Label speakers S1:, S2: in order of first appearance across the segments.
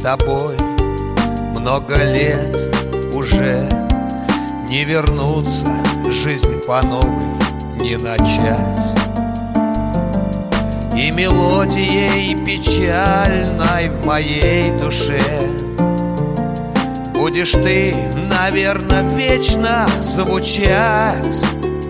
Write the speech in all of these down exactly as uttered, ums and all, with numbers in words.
S1: тобой много лет уже. Не вернуться, жизнь по новой не начать. И мелодией печальной в моей душе будешь ты, наверно, вечно звучать.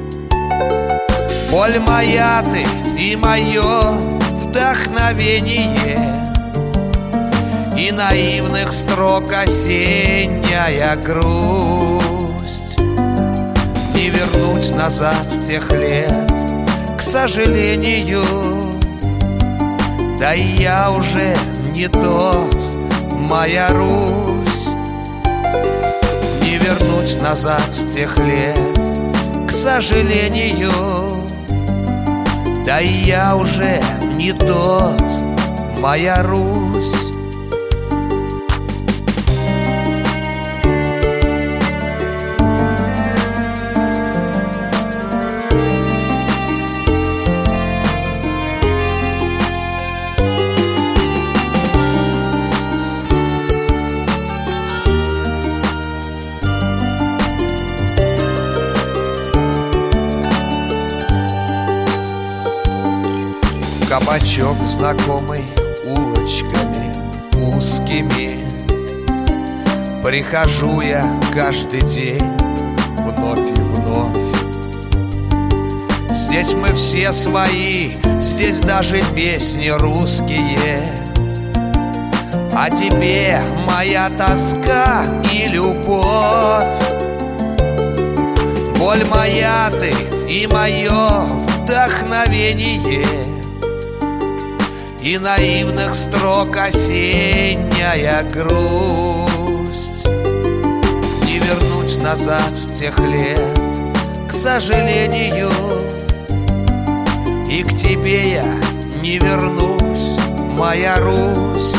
S1: Боль моя ты и мое вдохновение, и наивных строк осенняя грусть. Не вернуть назад тех лет, к сожалению, да и я уже не тот, моя Русь. Не вернуть назад тех лет, к сожалению, да и я уже не тот, моя Русь. Кабачок знакомый улочками узкими, прихожу я каждый день вновь и вновь. Здесь мы все свои, здесь даже песни русские. А тебе моя тоска и любовь. Боль моя ты и мое вдохновение, и наивных строк осенняя грусть. Не вернуть назад тех лет, к сожалению, и к тебе я не вернусь, моя Русь.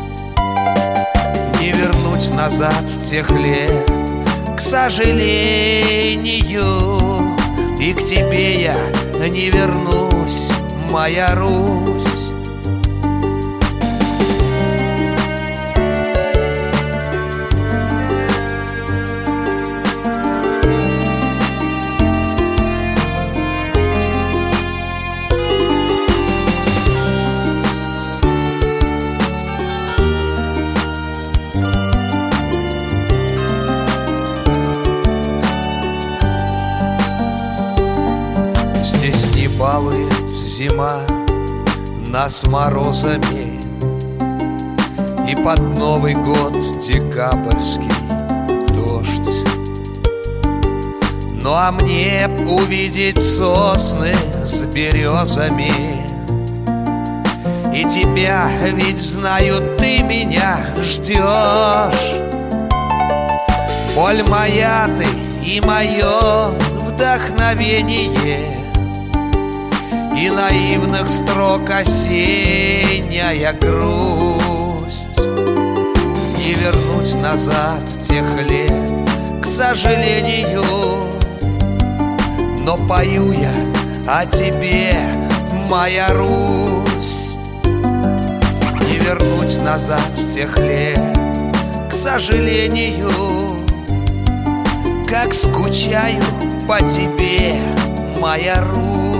S1: Не вернуть назад тех лет, к сожалению, и к тебе я не вернусь, моя Русь. Здесь не балует зима нас морозами, и под Новый год декабрьский дождь. Ну а мне увидеть сосны с березами, и тебя, ведь знаю, ты меня ждешь. Боль моя ты и мое вдохновение, и наивных строк осенняя грусть. Не вернуть назад тех лет, к сожалению, но пою я о тебе, моя Русь. Не вернуть назад тех лет, к сожалению, как скучаю по тебе, моя Русь.